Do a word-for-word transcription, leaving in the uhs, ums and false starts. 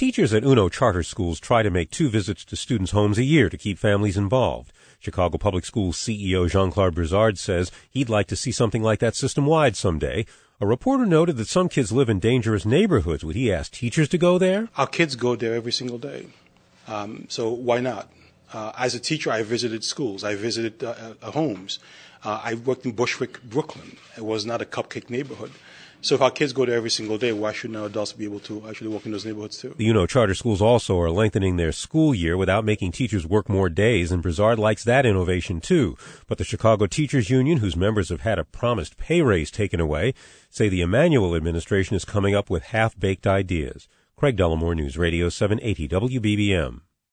Teachers at Uno charter schools try to make two visits to students' homes a year to keep families involved. Chicago Public Schools C E O Jean-Claude Brizard says he'd like to see something like that system-wide someday. A reporter noted that some kids live in dangerous neighborhoods. Would he ask teachers to go there? Our kids go there every single day. Um, so why not? Uh, as a teacher, I visited schools. I visited uh, uh, homes. Uh, I worked in Bushwick, Brooklyn. It was not a cupcake neighborhood. So if our kids go there every single day, why shouldn't our adults be able to actually walk in those neighborhoods too? The Uno charter schools also are lengthening their school year without making teachers work more days, and Brizard likes that innovation too. But the Chicago Teachers Union, whose members have had a promised pay raise taken away, say the Emanuel administration is coming up with half-baked ideas. Craig Dellamore, News Radio seven eighty W B B M.